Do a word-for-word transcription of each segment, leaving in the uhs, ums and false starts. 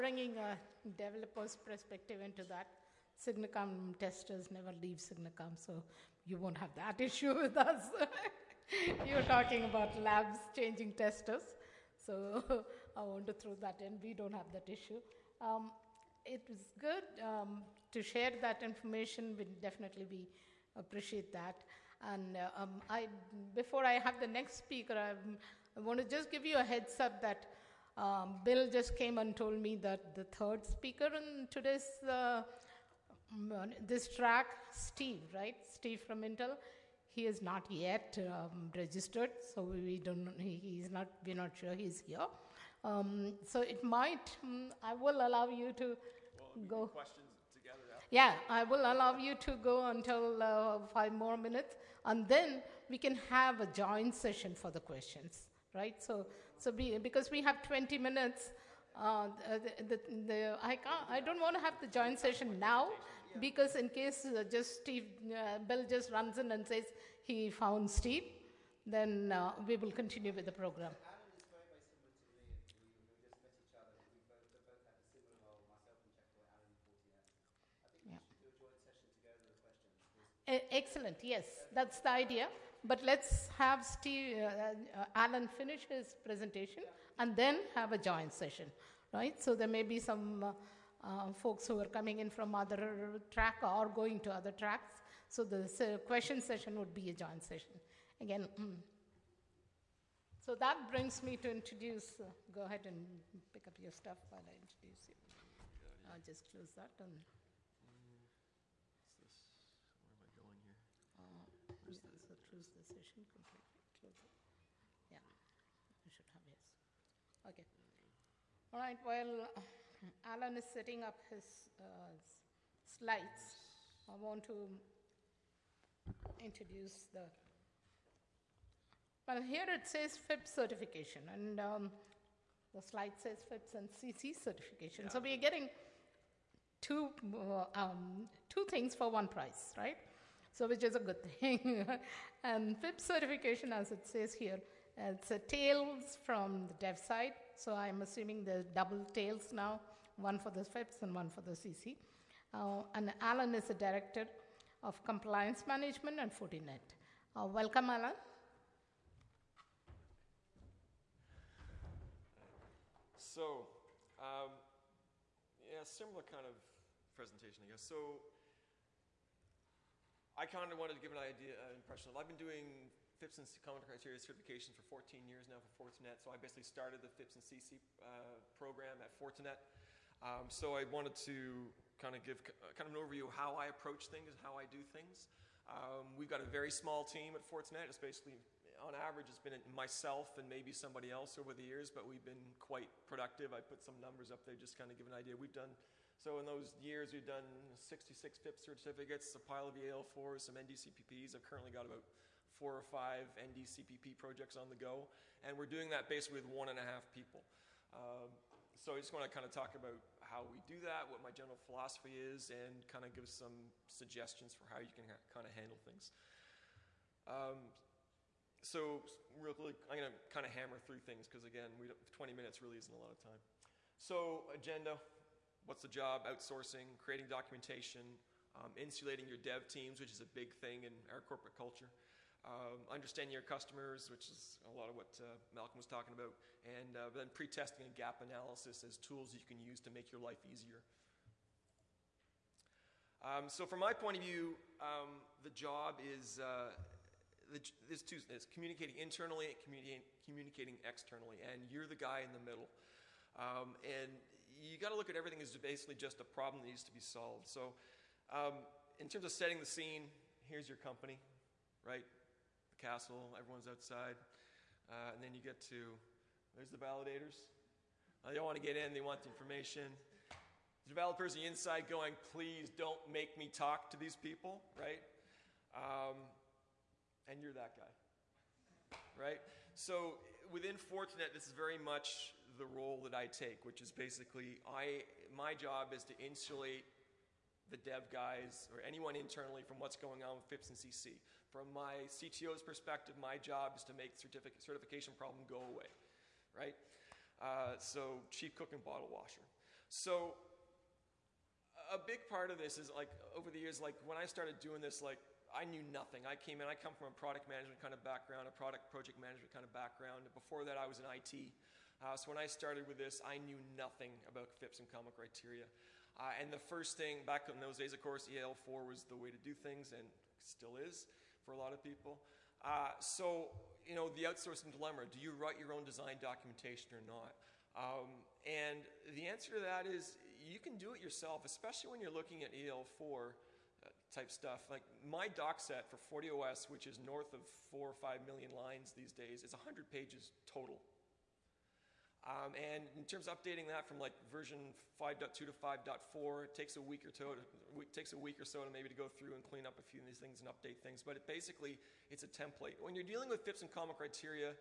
Bringing a developer's perspective into that, Signacom testers never leave Signacom, so you won't have that issue with us. You're talking about labs changing testers, so I want to throw that in. We don't have that issue. Um, it was good um, to share that information. We definitely we appreciate that. And uh, um, I, before I have the next speaker, I'm, I want to just give you a heads up that um, Bill just came and told me that the third speaker in today's uh, this track, Steve, right? Steve from Intel. He is not yet um, registered, so we don't. He, he's not. We're not sure he's here. Um, so it might. Um, I will allow you to well, go. Questions together. After. Yeah, I will allow you to go until uh, five more minutes, and then we can have a joint session for the questions, right? So, so be, because we have twenty minutes. Uh, the, the, the, I can't. I don't want to have the joint session now, because in case uh, just Steve, uh, Bill just runs in and says he found Steve, then uh, we will continue with the program. Alan is very, very similar to me. We, we just met each other. We both, both had a similar role, myself and Checkpoint, Alan and Fortinet. I think we Yeah. should do a joint session together with questions. E- Excellent. Yes, that's the idea. But let's have Steve, uh, uh, Alan finish his presentation and then have a joint session, right? So there may be some uh, uh, folks who are coming in from other track or going to other tracks. So the uh, question session would be a joint session. Again, mm. So that brings me to introduce, uh, go ahead and pick up your stuff while I introduce you. I'll just close that and. What's this? Where am I going here? Uh, yeah, so close the session completely. Close it. Yeah, you should have yes. Okay. All right. While Alan is setting up his uh, s- slides, I want to introduce the. Well, here it says F I P S certification, and um, the slide says F I P S and C C certification. So we are getting two uh, um, two things for one price, right? So which is a good thing. And F I P S certification, as it says here, it's a tails from the dev side. So I'm assuming there's double tails now, one for the F I P S and one for the C C. Uh, and Alan is the director of compliance management and Fortinet. Uh, welcome, Alan. So, um, yeah, similar kind of presentation, I guess. So, I kind of wanted to give an idea, uh, impression of, I've been doing F I P S and Common Criteria certifications for fourteen years now for Fortinet. So I basically started the F I P S and C C uh, program at Fortinet. Um, so I wanted to kind of give uh, kind of an overview of how I approach things and how I do things. Um, we've got a very small team at Fortinet. It's basically, on average, it's been myself and maybe somebody else over the years, but we've been quite productive. I put some numbers up there just kind of give an idea. We've done, so in those years, we've done sixty-six F I P S certificates, a pile of E A L fours, some N D C P Ps. I've currently got about four or five N D C P P projects on the go, and we're doing that basically with one and a half people. Um, so I just want to kind of talk about how we do that, what my general philosophy is, and kind of give some suggestions for how you can ha- kind of handle things. Um, so real quick, I'm going to kind of hammer through things because, again, we don't, twenty minutes really isn't a lot of time. So agenda, what's the job? Outsourcing, creating documentation, um, insulating your dev teams, which is a big thing in our corporate culture. Um, understanding your customers, which is a lot of what uh, Malcolm was talking about, and uh, then pre-testing and gap analysis as tools you can use to make your life easier. Um, so from my point of view, um, the job is, uh, the, there's two, it's communicating internally and communicating, communicating externally, and you're the guy in the middle. Um, and you got to look at everything as basically just a problem that needs to be solved. So um, in terms of setting the scene, here's your company, right? Castle, everyone's outside, uh, and then you get to, there's the validators. Uh, they don't want to get in, they want the information. The developers are inside going, please don't make me talk to these people, right? Um, and you're that guy, right? So within Fortinet, this is very much the role that I take, which is basically, I my job is to insulate the dev guys or anyone internally from what's going on with F I P S and C C. From my C T O's perspective, my job is to make the certific- certification problem go away, right? Uh, so chief cook and bottle washer. So a big part of this is like over the years, like when I started doing this, like I knew nothing. I came in, I come from a product management kind of background, a product project management kind of background. Before that, I was in I T. Uh, so when I started with this, I knew nothing about F I P S and common criteria. Uh, and the first thing, back in those days, of course, E L four was the way to do things, and still is for a lot of people. Uh, so, you know, the outsourcing dilemma, do you write your own design documentation or not? Um, and the answer to that is you can do it yourself, especially when you're looking at E L four uh, type stuff. Like my doc set for FortiOS, which is north of four or five million lines these days, is one hundred pages total. Um, and in terms of updating that from like version five point two to five point four, it takes a week or so. It takes a week or so to maybe to go through and clean up a few of these things and update things. But it basically, it's a template. When you're dealing with F I P S and common criteria,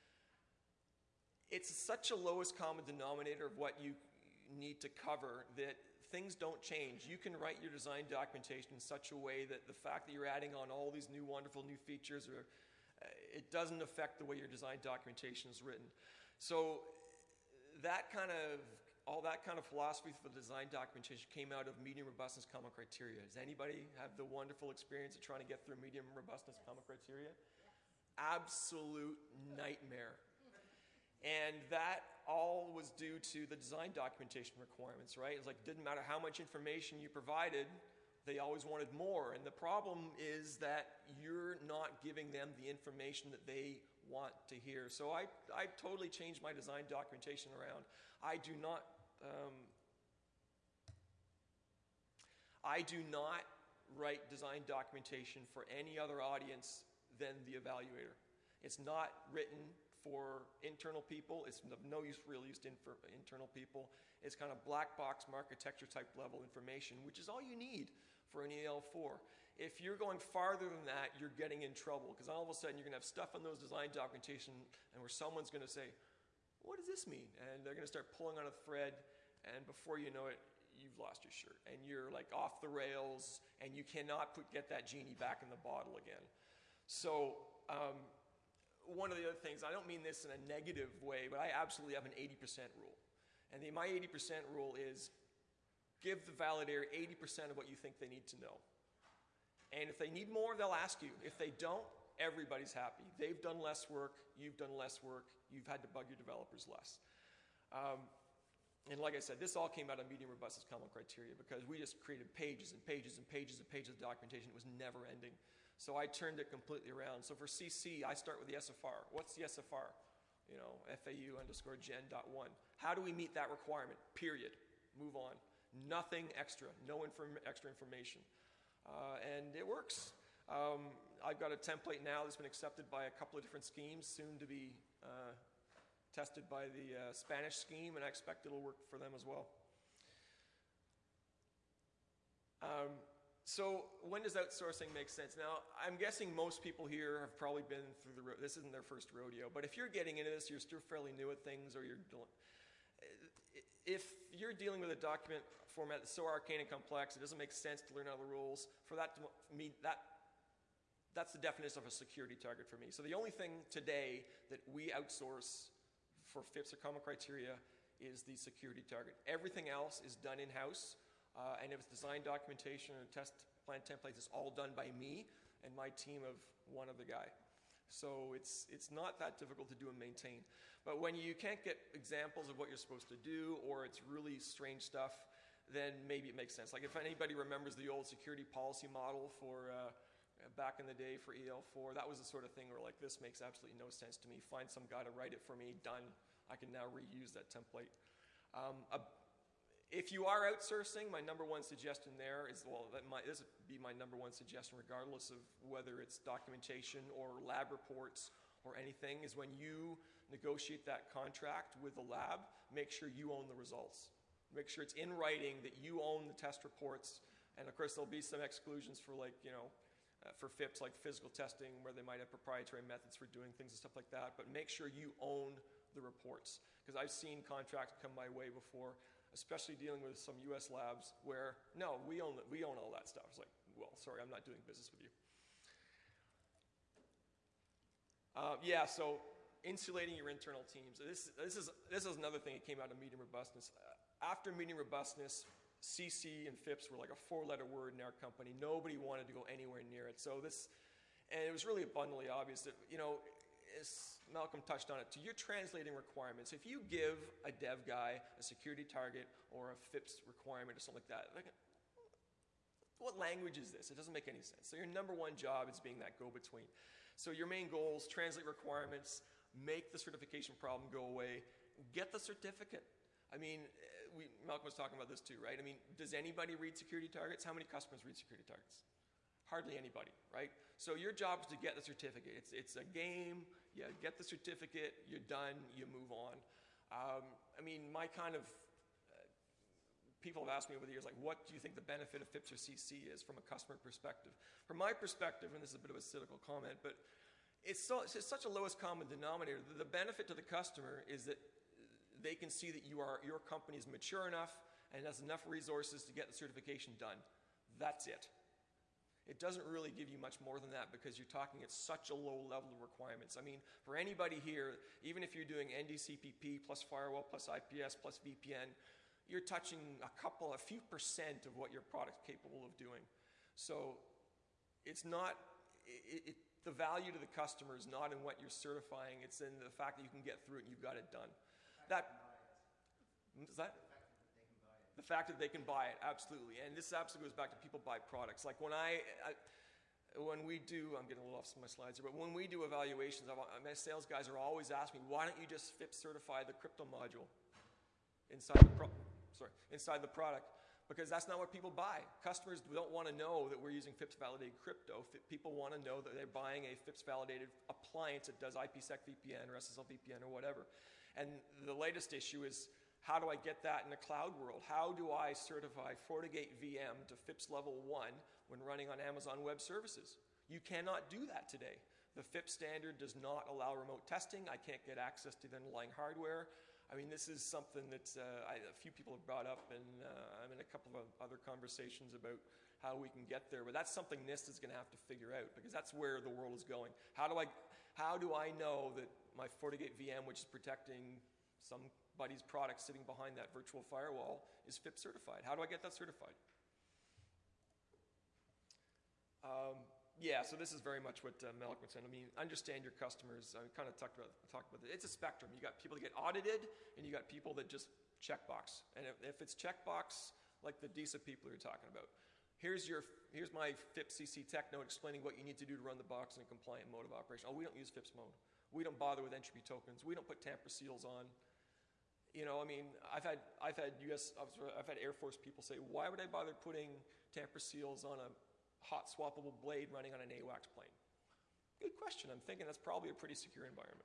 it's such a lowest common denominator of what you need to cover that things don't change. You can write your design documentation in such a way that the fact that you're adding on all these new wonderful new features, or uh, it doesn't affect the way your design documentation is written. So that kind of, all that kind of philosophy for the design documentation came out of medium robustness common criteria. Does anybody have the wonderful experience of trying to get through medium robustness common criteria? Absolute nightmare. And that all was due to the design documentation requirements, right? It's like, it didn't matter how much information you provided, they always wanted more. And the problem is that you're not giving them the information that they want to hear. So I, I totally changed my design documentation around. I do not, um, I do not write design documentation for any other audience than the evaluator. It's not written for internal people. It's of no use real use to infer, internal people. It's kind of black box architecture type level information, which is all you need for an E L four. If you're going farther than that, you're getting in trouble, because all of a sudden you're going to have stuff on those design documentation and where someone's going to say, what does this mean? And they're going to start pulling on a thread, and before you know it, you've lost your shirt and you're like off the rails, and you cannot put, get that genie back in the bottle again. So um, one of the other things, I don't mean this in a negative way, but I absolutely have an eighty percent rule. And the, my eighty percent rule is give the validator eighty percent of what you think they need to know. And if they need more, they'll ask you. If they don't, everybody's happy. They've done less work, you've done less work, you've had to bug your developers less. Um, and like I said, this all came out of medium robustness common criteria, because we just created pages and pages and pages and pages of documentation. It was never ending. So I turned it completely around. So for C C, I start with the S F R. What's the S F R? You know, F A U underscore gen dot one. How do we meet that requirement? Period. Move on. Nothing extra. No inform extra information. Uh, and it works. Um, I've got a template now that's been accepted by a couple of different schemes, soon to be uh, tested by the uh, Spanish scheme, and I expect it'll work for them as well. Um, so when does outsourcing make sense? Now, I'm guessing most people here have probably been through the, this isn't their first rodeo, but if you're getting into this, you're still fairly new at things, or you're doing, if you're dealing with a document format that's so arcane and complex, it doesn't make sense to learn all the rules. For that to me, that, that's the definition of a security target for me. So the only thing today that we outsource for F I P S or common criteria is the security target. Everything else is done in-house, uh, and if it's design documentation and test plan templates, it's all done by me and my team of one other guy. So it's, it's not that difficult to do and maintain. But when you can't get examples of what you're supposed to do, or it's really strange stuff, then maybe it makes sense. Like if anybody remembers the old security policy model for uh, back in the day for E L four, that was the sort of thing where like, this makes absolutely no sense to me. Find some guy to write it for me, done. I can now reuse that template. Um, a, if you are outsourcing, my number one suggestion there is, well, that might, this would be my number one suggestion regardless of whether it's documentation or lab reports or anything, is when you negotiate that contract with the lab, make sure you own the results. Make sure it's in writing that you own the test reports. And of course, there'll be some exclusions for like, you know, uh, for F I P S, like physical testing, where they might have proprietary methods for doing things and stuff like that. But make sure you own the reports. Because I've seen contracts come my way before, especially dealing with some U S labs, where, no, we own, we own all that stuff. It's like, well, sorry, I'm not doing business with you. Uh, yeah, so insulating your internal teams. This, this, is, this is another thing that came out of medium robustness. Uh, after meeting robustness, C C and FIPS were like a four-letter word in our company. Nobody wanted to go anywhere near it. So this, and it was really abundantly obvious that, you know, as Malcolm touched on it, so you're translating requirements. If you give a dev guy a security target or a FIPS requirement or something like that, like, what language is this? It doesn't make any sense. So your number one job is being that go-between. So your main goals, translate requirements, make the certification problem go away, get the certificate. I mean, we, Malcolm was talking about this too, right? I mean, does anybody read security targets? How many customers read security targets? Hardly anybody, right? So your job is to get the certificate. It's, it's a game. You get the certificate, you're done, you move on. Um, I mean, my kind of, uh, people have asked me over the years, like, what do you think the benefit of FIPS or C C is from a customer perspective? From my perspective, and this is a bit of a cynical comment, but it's, so, it's such a lowest common denominator. The benefit to the customer is that they can see that you are, your company is mature enough and has enough resources to get the certification done. That's it. It doesn't really give you much more than that because you're talking at such a low level of requirements. I mean, for anybody here, even if you're doing N D C P P plus firewall plus I P S plus V P N, you're touching a couple, a few percent of what your product's capable of doing. So it's not, it, it, the value to the customer is not in what you're certifying, it's in the fact that you can get through it and you've got it done. That, is that? The fact that they can buy it, absolutely. And this absolutely goes back to people buy products. Like when I, I when we do, I'm getting a little off my slides here, but when we do evaluations, my sales guys are always asking me, why don't you just FIPS certify the crypto module inside the, pro sorry, inside the product? Because that's not what people buy. Customers don't want to know that we're using FIPS validated crypto. People want to know that they're buying a FIPS validated appliance that does IPsec V P N or S S L V P N or whatever. And the latest issue is, how do I get that in the cloud world? How do I certify FortiGate V M to FIPS level one when running on Amazon Web Services? You cannot do that today. The FIPS standard does not allow remote testing. I can't get access to the underlying hardware. I mean, this is something that uh, I, a few people have brought up, and uh, I'm in a couple of other conversations about how we can get there. But that's something NIST is going to have to figure out, because that's where the world is going. How do I, how do I know that my FortiGate V M, which is protecting somebody's product sitting behind that virtual firewall, is FIPS certified? How do I get that certified? Um, yeah, so this is very much what uh, Malcolm said. I mean, understand your customers. I kind of talked about, talked about it. It's a spectrum. You got people that get audited, and you got people that just checkbox. And if, if it's checkbox, like the D I S A people you're talking about, here's your, here's my FIPS C C tech note explaining what you need to do to run the box in a compliant mode of operation. Oh, we don't use FIPS mode. We don't bother with entropy tokens. We don't put tamper seals on. You know, I mean, I've had, I've had U S, I've had Air Force people say, why would I bother putting tamper seals on a hot swappable blade running on an AWACS plane? Good question. I'm thinking that's probably a pretty secure environment.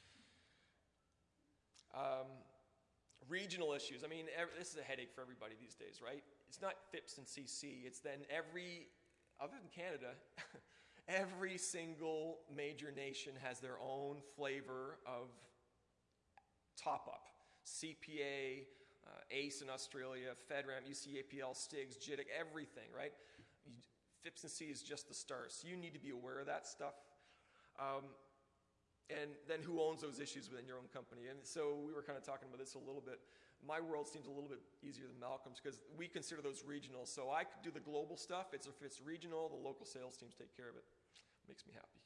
Um, regional issues. I mean, every, this is a headache for everybody these days, right? It's not FIPS and C C. It's then every, other than Canada, every single major nation has their own flavor of top-up. C P A, uh, ACE in Australia, FedRAMP, U C A P L, STIGs, J I T C, everything, right? You, FIPS and C is just the start, so you need to be aware of that stuff. Um, and then who owns those issues within your own company? And so we were kind of talking about this a little bit. My world seems a little bit easier than Malcolm's because we consider those regional. So I could do the global stuff. It's, if it's regional, the local sales teams take care of it. Makes me happy.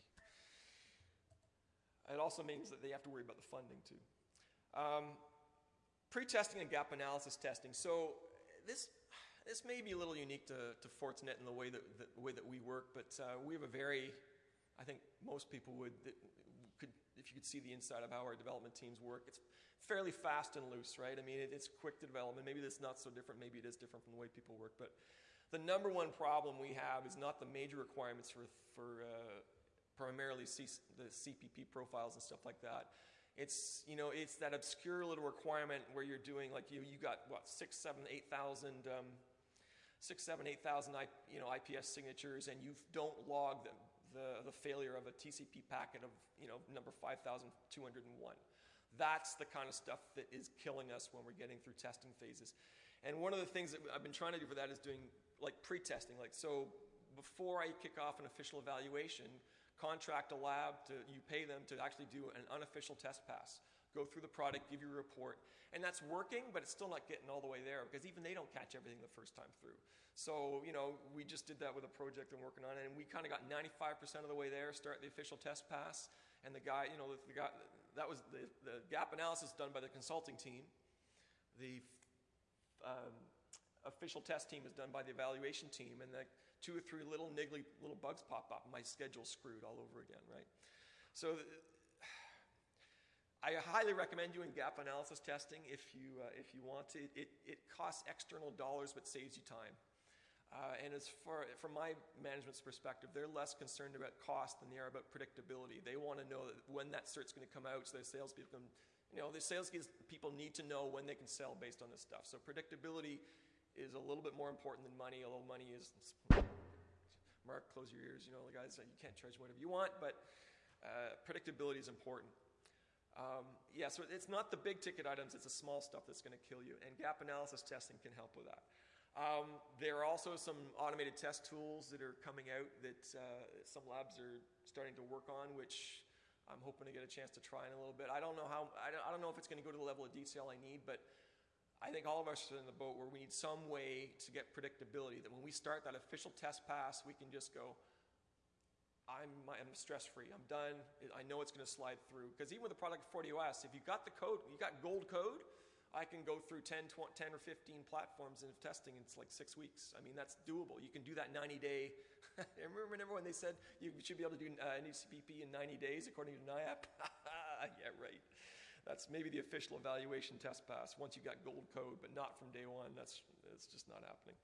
It also means that they have to worry about the funding too. Um, Pre-testing and gap analysis testing. So this, this may be a little unique to, to Fortinet in the way that, the way that we work, but uh, we have a very, I think most people would, that could, if you could see the inside of how our development teams work, it's fairly fast and loose, right? I mean, it, it's quick to development. Maybe that's not so different. Maybe it is different from the way people work. But the number one problem we have is not the major requirements for, for uh, primarily C, the C P P profiles and stuff like that. It's, you know, it's that obscure little requirement where you're doing, like, you, you got, what, six, seven, eight thousand, um, six, seven, eight thousand, you know, I P S signatures, and you don't log the, the, the failure of a T C P packet of, you know, number five thousand two hundred one. That's the kind of stuff that is killing us when we're getting through testing phases. And one of the things that I've been trying to do for that is doing, like, pre-testing. Like, so before I kick off an official evaluation, contract a lab, to, you pay them to actually do an unofficial test pass, go through the product, give you a report, And that's working, but it's still not getting all the way there because even they don't catch everything the first time through. So, you know, we just did that with a project I'm working on, and we kind of got ninety-five percent of the way there, start the official test pass. And the guy, you know, the, the guy, that was the, the gap analysis done by the consulting team. The um, official test team is done by the evaluation team, and the two or three little niggly little bugs pop up, and my schedule's screwed all over again, right? So I highly recommend doing gap analysis testing if you, uh, if you want to. It, it costs external dollars but saves you time. Uh, and as far, from my management's perspective, they're less concerned about cost than they are about predictability. They want to know that when that cert's going to come out so their salespeople can, you know, the sales people need to know when they can sell based on this stuff. So predictability is a little bit more important than money, although money is, Mark, close your ears, you know, the guys, you can't charge whatever you want, but uh, predictability is important. Um, yeah, so it's not the big ticket items, it's the small stuff that's going to kill you, and gap analysis testing can help with that. Um, there are also some automated test tools that are coming out that uh, some labs are starting to work on, which I'm hoping to get a chance to try in a little bit. I don't know how, I don't, I don't know if it's going to go to the level of detail I need, but I think all of us are in the boat where we need some way to get predictability, that when we start that official test pass, we can just go, I'm, I'm stress-free, I'm done, I know it's going to slide through. Because even with the product forty O S, if you got the code, you got gold code, I can go through ten, twenty, ten or fifteen platforms of testing in like six weeks. I mean, that's doable. You can do that ninety day. I remember, remember when they said you should be able to do uh, N E C P P in ninety days according to N I A P? Yeah, right. That's maybe the official evaluation test pass once you got gold code, but not from day one. That's, that's just not happening.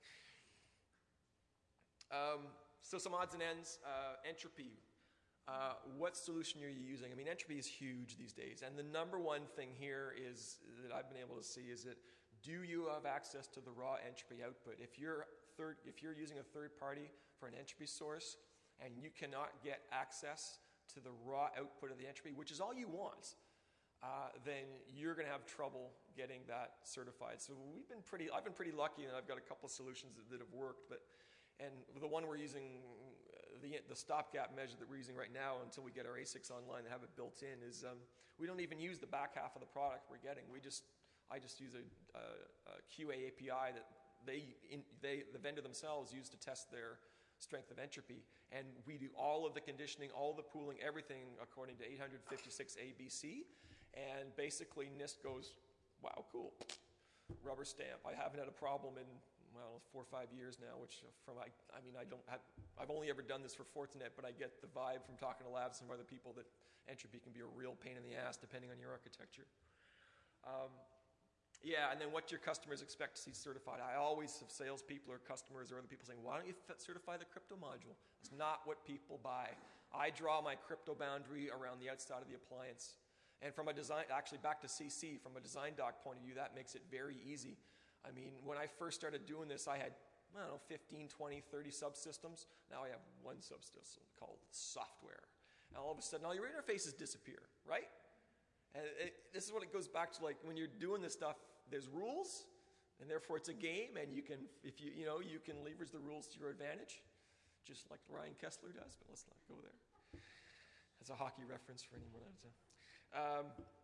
Um, So some odds and ends, uh, entropy. Uh, what solution are you using? I mean, entropy is huge these days. And the number one thing here is that I've been able to see is that do you have access to the raw entropy output? If you're, third, if you're using a third party for an entropy source and you cannot get access to the raw output of the entropy, which is all you want, uh, then you're going to have trouble getting that certified. So we've been pretty, I've been pretty lucky, and I've got a couple of solutions that, that have worked. But And the one we're using, uh, the, the stopgap measure that we're using right now until we get our A SICs online and have it built in is um, we don't even use the back half of the product we're getting. We just, I just use a, a, a Q A A P I that they, in, they, the vendor themselves use to test their strength of entropy. And we do all of the conditioning, all the pooling, everything according to eight fifty-six A B C. And basically NIST goes, wow, cool, rubber stamp. I haven't had a problem in well, four or five years now, which from, I, I mean, I don't have, I've only ever done this for Fortinet, but I get the vibe from talking to labs and other people that entropy can be a real pain in the ass depending on your architecture. Um, yeah, and then what your customers expect to see certified. I always have salespeople or customers or other people saying, why don't you certify the crypto module? It's not what people buy. I draw my crypto boundary around the outside of the appliance. And from a design, actually back to C C, from a design doc point of view, that makes it very easy. I mean, when I first started doing this, I had, I don't know, fifteen, twenty, thirty subsystems. Now I have one subsystem called software. And all of a sudden, all your interfaces disappear, right? And it, this is what it goes back to, like, when you're doing this stuff, there's rules, and therefore it's a game, and you can, if you, you know, you can leverage the rules to your advantage, just like Ryan Kessler does, but let's not go there. That's a hockey reference for anyone out there. Um,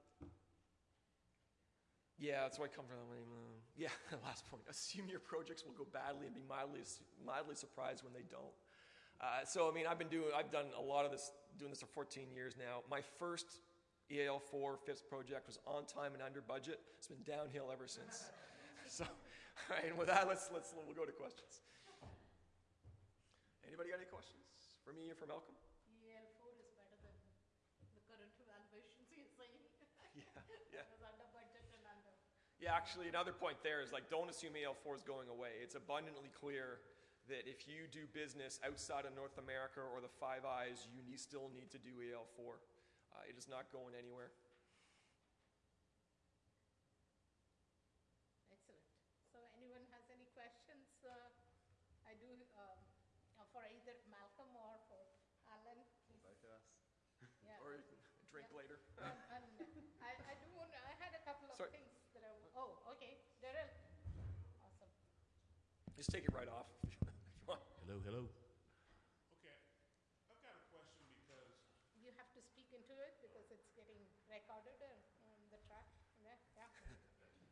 Yeah, that's where I come from. Uh, yeah, last point. Assume your projects will go badly and be mildly, mildly surprised when they don't. Uh, so, I mean, I've been doing, I've done a lot of this, doing this for fourteen years now. My first E A L four FIPS project was on time and under budget. It's been downhill ever since. So, all right, and with that, let's, let's, we'll go to questions. Anybody got any questions for me or for Malcolm? E A L four is better than the current evaluations you're saying. Yeah, yeah. It was under budget and under. Yeah, actually, another point there is, like, don't assume E A L four is going away. It's abundantly clear that if you do business outside of North America or the Five Eyes, you need, still need to do E A L four. Uh, it is not going anywhere. Excellent. So anyone has any questions? Uh, I do, um, uh, for either Malcolm or for Alan. Please. Both of us. Yeah. Or you can drink Yeah. later. And, and I, I do want, I had a couple of Sorry. things that I, oh, okay, Daryl. Awesome. Just take it right off. Hello, hello. Okay, I've got a question because You have to speak into it because it's getting recorded uh, on the track. Yeah. yeah.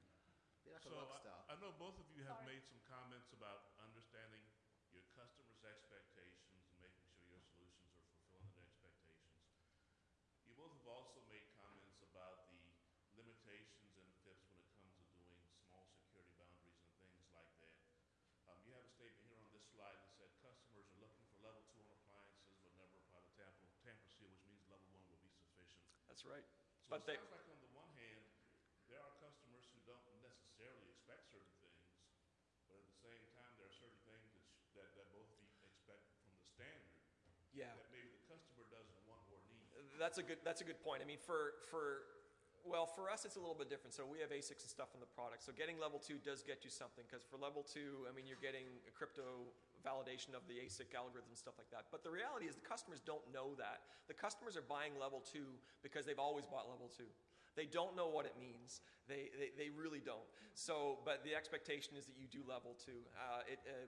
like So a rock I- star. I know both of you have Sorry. made some comments about understanding your customers' expectations and making sure your solutions are fulfilling their expectations. You both have also made comments about the limitations and F I P S when it comes to doing small security boundaries and things like that. Um, you have a statement here on this slide that said customers are looking for level two on appliances but never apply the tamper, tamper seal, which means level one will be sufficient. That's right. So But it they, sounds like on the one hand, there are customers who don't necessarily expect certain things, but at the same time, there are certain things that, sh- that, that both of you expect from the standard yeah. that maybe the customer doesn't want or need. That's a good. That's a good point. I mean, for for well, for us, it's a little bit different. So we have A SICs and stuff in the product. So getting level two does get you something because for level two, I mean, you're getting a crypto validation of the A SIC algorithm and stuff like that. But the reality is, the customers don't know that. The customers are buying level two because they've always bought level two. They don't know what it means. They they, they really don't. So, but the expectation is that you do level two. Uh, it. Uh,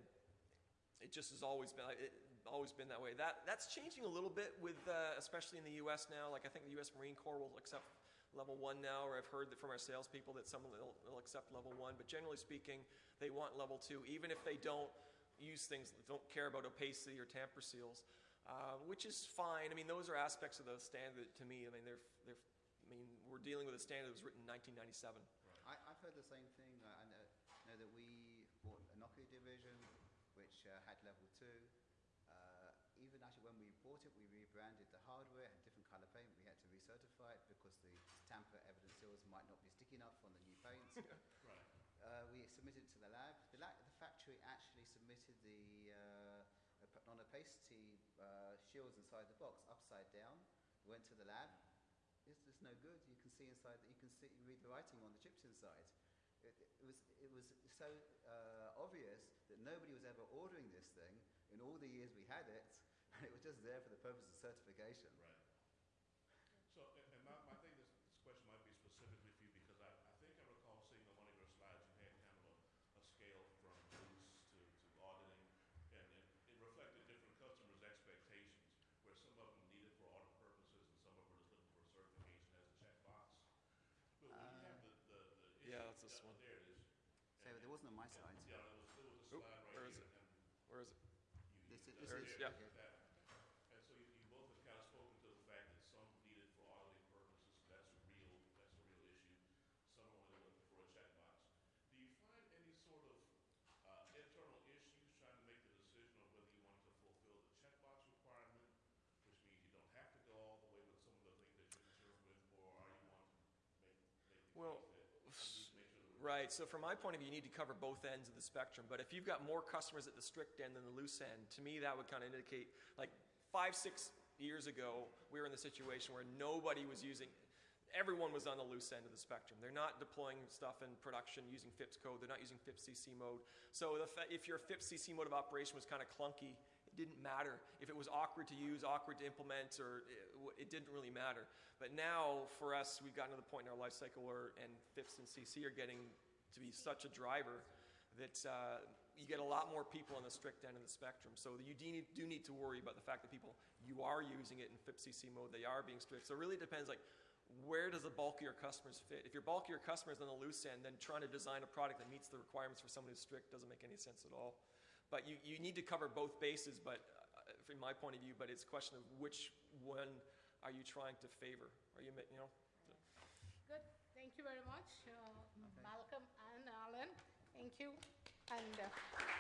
It just has always been it, always been that way. That that's changing a little bit with uh, especially in the U S now. Like I think the U S Marine Corps will accept level one now, or I've heard that from our salespeople that some will will accept level one. But generally speaking, they want level two, even if they don't use things, don't care about opacity or tamper seals, uh, which is fine. I mean, those are aspects of the standard to me. I mean, they're they're. I mean, we're dealing with a standard that was written in nineteen ninety-seven. I, I've heard the same thing. I know, know that we bought a Nokia division, which uh, had level two. Uh, even actually when we bought it, we rebranded the hardware, had different color paint. We had to recertify it because the tamper evidence seals might not be sticky enough on the new paints. Right. Uh, we submitted it to the lab. The, lab, the factory actually submitted the uh, op- non-opacity uh, shields inside the box upside down. We went to the lab. It's, it's no good. You can see inside. You can see read the writing on the chips inside. It, it was it was so uh, obvious that nobody was ever ordering this thing in all the years we had it, and it was just there for the purpose of certification. Right. So, and, and my, my thing, this, this question might be specifically for you because I, I think I recall seeing on one of your slides you had kind of a, a scale from loose to, to auditing, and it, it reflected different customers' expectations, where some of them needed for audit purposes and some of them were just looking for certification as a checkbox. But when you have the, the, the issue, Yeah, that's this uh, one. there it is. So there wasn't on my side. Yeah, there was, there was a Oop, slide right where is here. it? And Where is it? you, This is, you- this There is it is, yeah. okay. that. And so you, you both have kind of spoken to the fact that some need it for auditing purposes. That's a real, that's a real issue. Some are only looking for a checkbox. Do you find any sort of uh, internal issues trying to make the decision on whether you want to fulfill the checkbox requirement, which means you don't have to go all the way with some of the things that you're concerned with, or are you want to make, make the Well, case that you need to make sure that we're Right, so from my point of view, you need to cover both ends of the spectrum. But if you've got more customers at the strict end than the loose end, to me that would kind of indicate, like five, six years ago, we were in the situation where nobody was using, everyone was on the loose end of the spectrum. They're not deploying stuff in production using F I P S code. They're not using F I P S C C mode. So the fa- if your F I P S C C mode of operation was kind of clunky, it didn't matter. If it was awkward to use, awkward to implement, or it, it didn't really matter. But now, for us, we've gotten to the point in our life cycle where, and F I P S and C C are getting to be such a driver that uh, you get a lot more people on the strict end of the spectrum. So you do need, do need to worry about the fact that people, you are using it in F I P S C C mode, they are being strict. So it really depends, like, where does the bulk of your customers fit? If your bulk of your customers on the loose end, then trying to design a product that meets the requirements for someone who's strict doesn't make any sense at all. But you, you need to cover both bases, but uh, from my point of view, but it's a question of which one are you trying to favor? Are you, ma- you know? Good. Thank you very much, uh, Malcolm and Alan. Thank you. And uh,